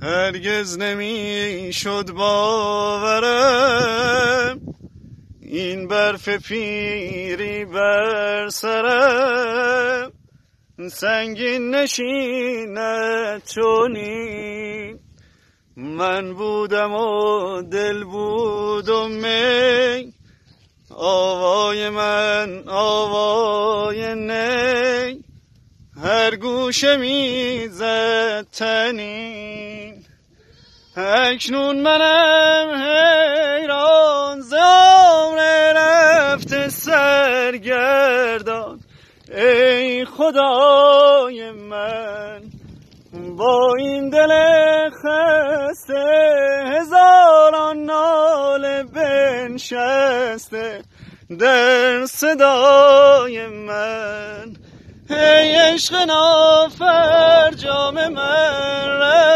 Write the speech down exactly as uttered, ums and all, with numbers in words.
هرگز نمی شد باورم این برف پیری بر سرم سنگین نشیند چونین. من بودم و دل بود و می، آوای من آوای نی، هر گوشه میزد تنین. اکنون منم حیران ز عمر رفته سرگردان، ای خدای من با این دل خسته هزاران ناله بنشسته در صدای من. ای عشق نافرجام من